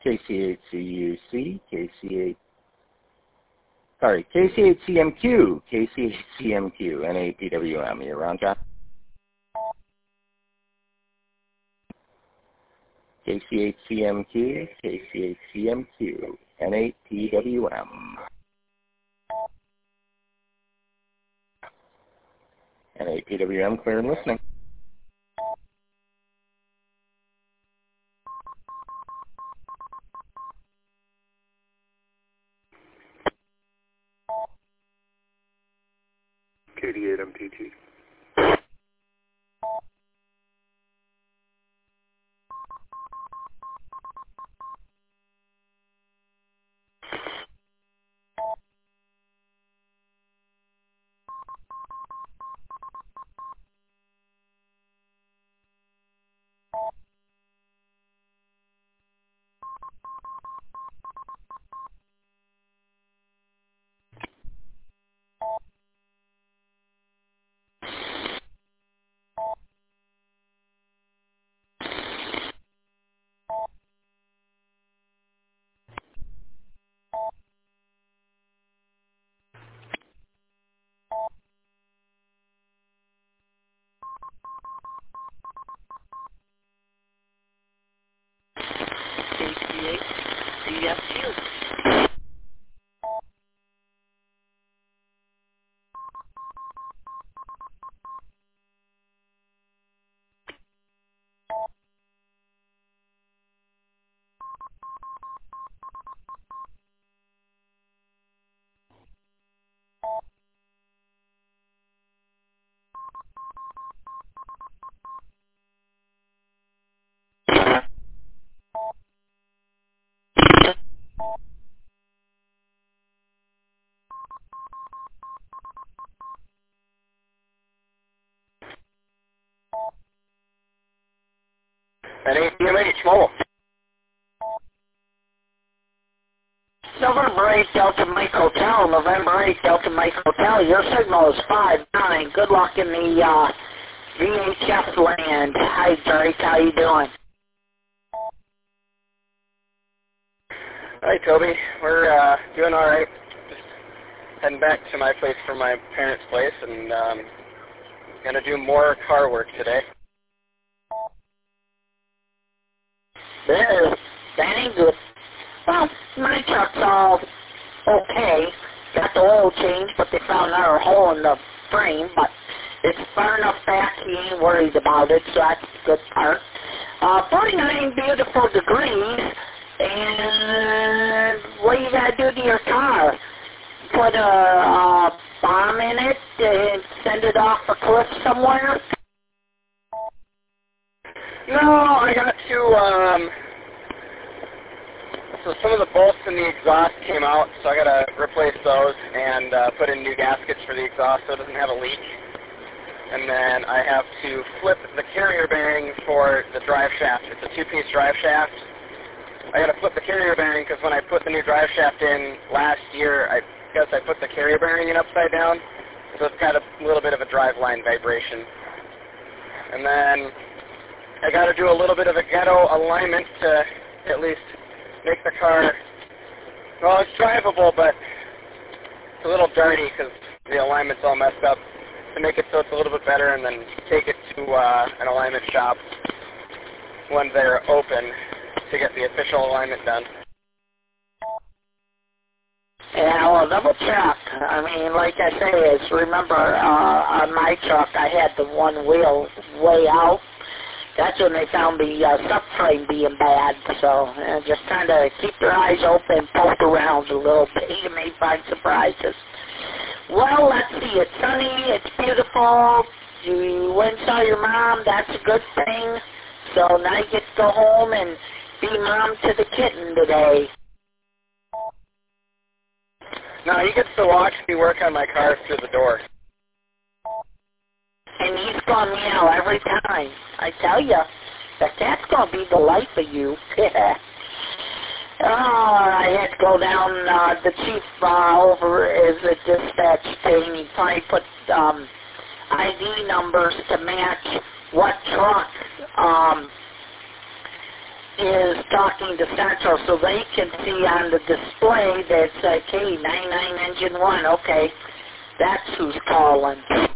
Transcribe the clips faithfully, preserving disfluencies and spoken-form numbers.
K C eight C U C, K C eight, sorry, K C eight C M Q, K C eight C M Q, N A P W M. You're on, John? K C eight C M Q, K C eight C M Q, N A P W M. N A P W M, clear and listening. K D eight M T T. K C eight C M Q. N A P M H mobile. November eight Delta Mike Hotel, November eight Delta Mike Hotel. Your signal is five nine. Good luck in the uh, V H F land. Hi, Drake. How you doing? Hi, Toby. We're uh, doing all right. Just heading back to my place from my parents' place, and um, gonna do more car work today. This, that ain't good. Well, my truck's all okay. Got the oil change, but they found another hole in the frame, but it's far enough back he ain't worried about it, so that's a good part. Uh, forty-nine beautiful degrees, and what you gotta do to your car? Put a uh, bomb in it and send it off a cliff somewhere? No, I got to, um, so some of the bolts in the exhaust came out, so I got to replace those and uh, put in new gaskets for the exhaust so it doesn't have a leak. And then I have to flip the carrier bearing for the drive shaft. It's a two-piece drive shaft. I got to flip the carrier bearing because when I put the new drive shaft in last year, I guess I put the carrier bearing in upside down, so it's got a little bit of a drive line vibration. And then I got to do a little bit of a ghetto alignment to at least make the car, well, it's drivable, but it's a little dirty because the alignment's all messed up. To make it so it's a little bit better, and then take it to uh, an alignment shop when they're open to get the official alignment done. Yeah, well, double check. I mean, like I say, is remember uh, on my truck I had the one wheel way out. That's when they found the uh, subframe being bad. So uh, just kind of keep your eyes open, poke around a little bit. You may find surprises. Well, let's see. It's sunny. It's beautiful. You went and saw your mom. That's a good thing. So now you get to go home and be mom to the kitten today. No, he gets to watch me work on my car through the door. And he's going to meow every time. I tell you, that cat's going to be the life of you. Oh, I had to go down, uh, the chief uh, over is a dispatch thing. He probably put um, I D numbers to match what truck um, is talking to Central so they can see on the display that it's like, hey, ninety-nine Engine one, okay, that's who's calling.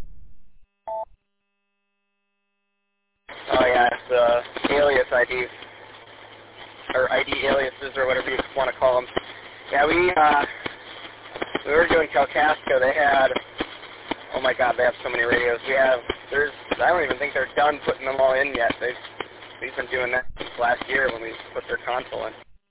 Oh yeah, it's uh, alias I D, or I D aliases, or whatever you want to call them. Yeah, we uh, we were doing Kalkaska. They had, oh my God, they have so many radios. We have, there's, I don't even think they're done putting them all in yet. They've we've been doing that since last year when we put their console in.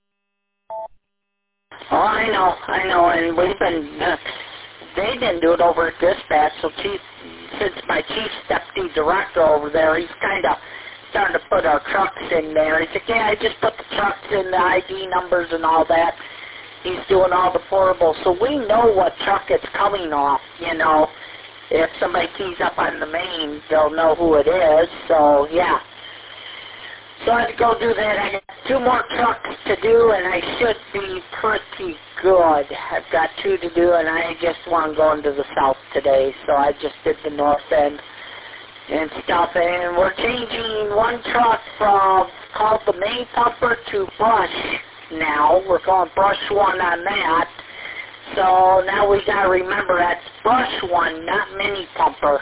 Oh, I know, I know, and we've been, uh, they didn't do it over at Dispatch, so chief, since my chief's deputy director over there, he's kind of starting to put our trucks in there. He's like, yeah, I just put the trucks in, the I D numbers and all that. He's doing all the portables, so we know what truck it's coming off, you know. If somebody keys up on the main, they'll know who it is, so yeah. So I had to go do that. I got two more trucks to do, and I should be pretty good. I've got two to do, and I just want to go into the south today, so I just did the north end and stuff. And we're changing one truck from, called the main pumper, to brush now. We're going brush one on that. So now we got to remember that's brush one, not mini pumper.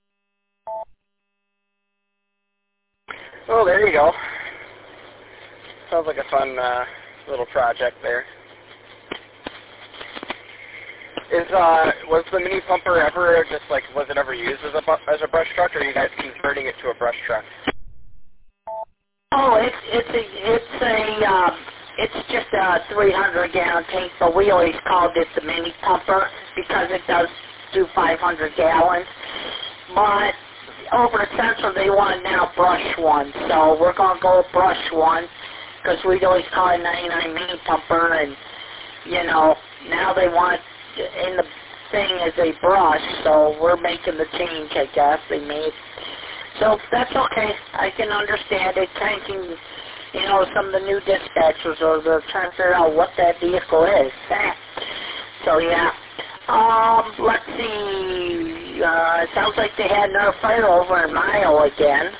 Oh, there you go. Sounds like a fun uh, little project there. Is uh, was the mini pumper ever just like, was it ever used as a bu- as a brush truck, or are you guys converting it to a brush truck? Oh, it's it's a it's a um, it's just a three hundred gallon tank, but we always called it the mini pumper because it does do five hundred gallons. But over at Central, they want now brush one, so we're going to go brush one because we'd always call it ninety-nine mini pumper, and, you know, now they want in the thing as a brush, so we're making the change, I guess, they made. So that's okay. I can understand it. Kind of, you know, some of the new dispatchers are they're trying to figure out what that vehicle is. So, yeah. Um, let's see, uh, it sounds like they had another fire over in Mile again.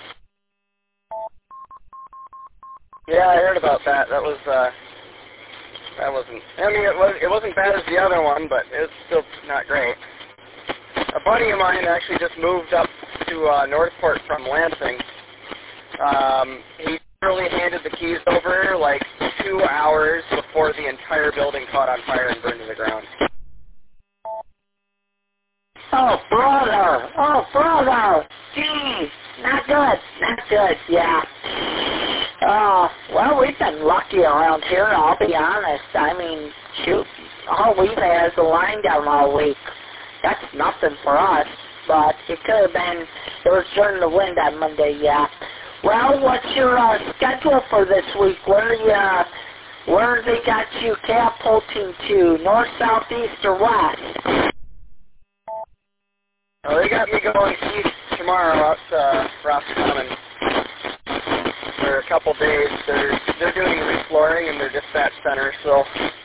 Yeah, I heard about that. That was, uh, that wasn't, I mean, it, was, it wasn't bad as the other one, but it was still not great. A buddy of mine actually just moved up to uh, Northport from Lansing. Um, he literally handed the keys over like two hours before the entire building caught on fire and burned to the ground. Oh, brother! Oh, brother! Gee, not good, not good, yeah. Oh, well, we've been lucky around here, I'll be honest. I mean, shoot, all we've had is a line down all week. That's nothing for us, but it could have been, it was during the wind on Monday, yeah. Well, what's your uh, schedule for this week? Where you, uh, where they got you catapulting to? North, south, east, or west? Well, they got me going east tomorrow out to Roscommon for a couple days. They're they're doing reflooring in their dispatch center, so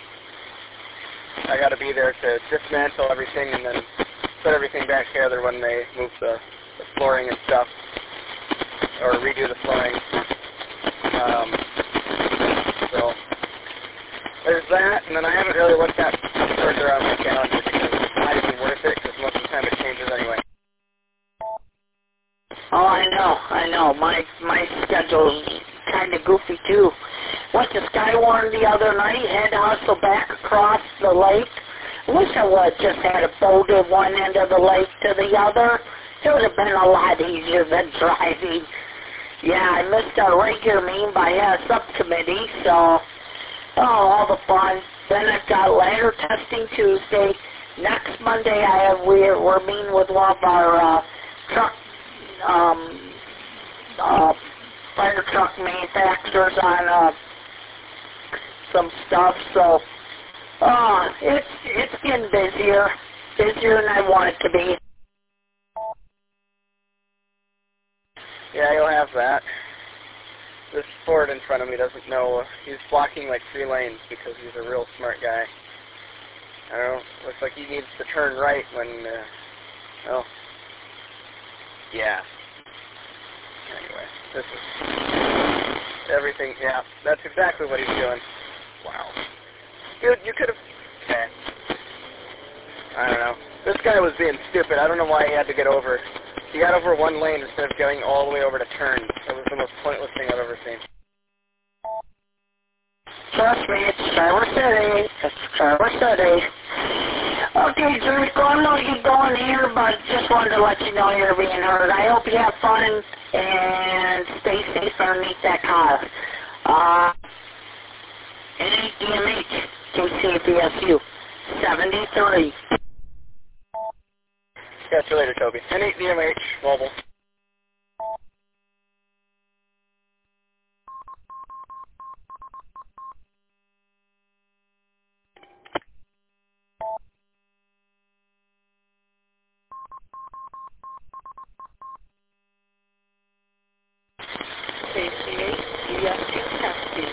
I got to be there to dismantle everything and then put everything back together when they move the, the flooring and stuff, or redo the flooring. Um, so there's that, and then I haven't really looked at further on my calendar because it's not even worth it because most of the time it changes anyway. Oh, I know, I know. My my schedule's kind of goofy too. Went to Skywarn the other night, had to hustle back across the lake. Wish I would have just had a boat at one end of the lake to the other. It would have been a lot easier than driving. Yeah, I missed our regular meeting by a subcommittee, so, oh, all the fun. Then I've got ladder testing Tuesday. Next Monday, I have we're we're meeting with one of our uh, truck um, uh, fire truck manufacturers on uh, some stuff. So, uh, it's it's getting busier, busier than I want it to be. Yeah, you'll have that. This Ford in front of me doesn't know. He's blocking like three lanes because he's a real smart guy. I don't know. Looks like he needs to turn right when, uh, well, yeah. Anyway, this is everything. Yeah, that's exactly what he's doing. Wow. Dude, you could have... Okay. I don't know. This guy was being stupid. I don't know why he had to get over. He got over one lane instead of going all the way over to turn. That was the most pointless thing I've ever seen. Trust me, it's Traverse City. It's Traverse City. Okay, Jericho, I know you're going here, but just wanted to let you know you're being heard. I hope you have fun and stay safe underneath that car. Uh, N eight D M H, K C A P S U, seventy-three. Catch you later, Toby. N eight D M H, mobile. K C A P S U, testing.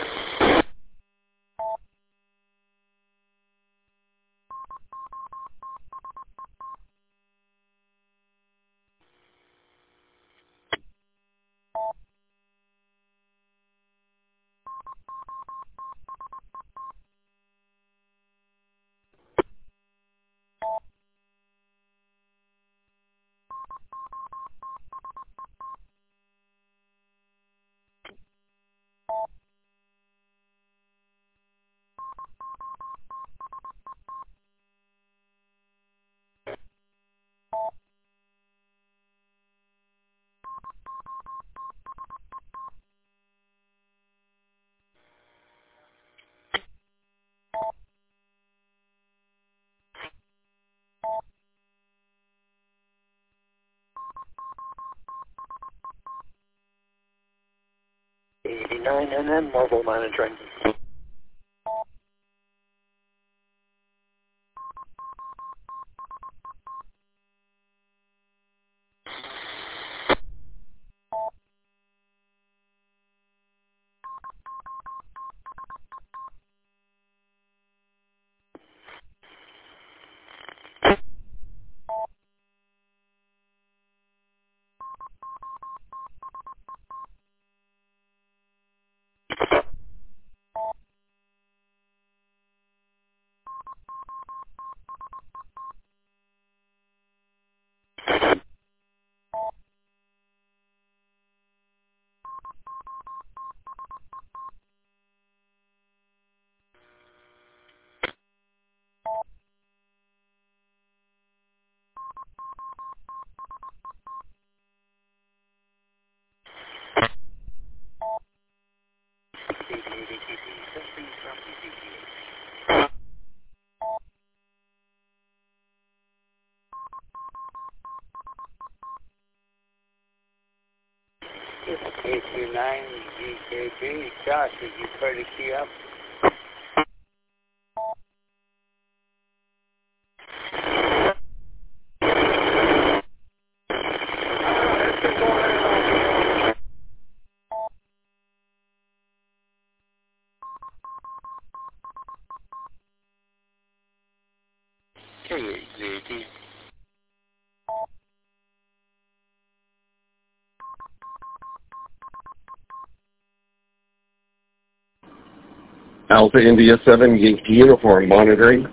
eighty-nine N M, mobile monitoring. K two nine G K B, Josh, did you try to key up? K eight Z D. Alpha India seven, Yankee Uniform monitoring.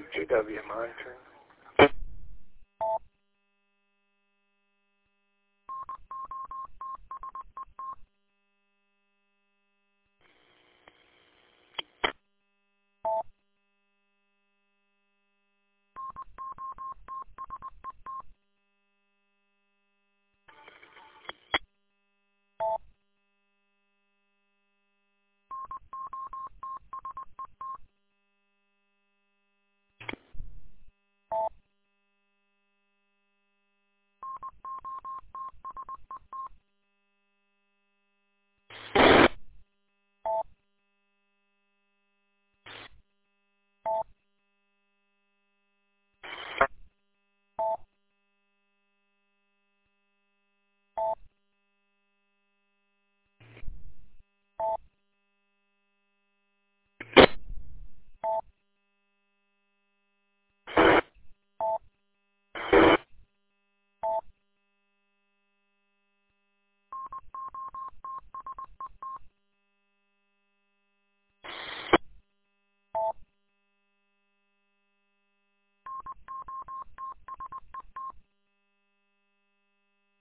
G W monitoring.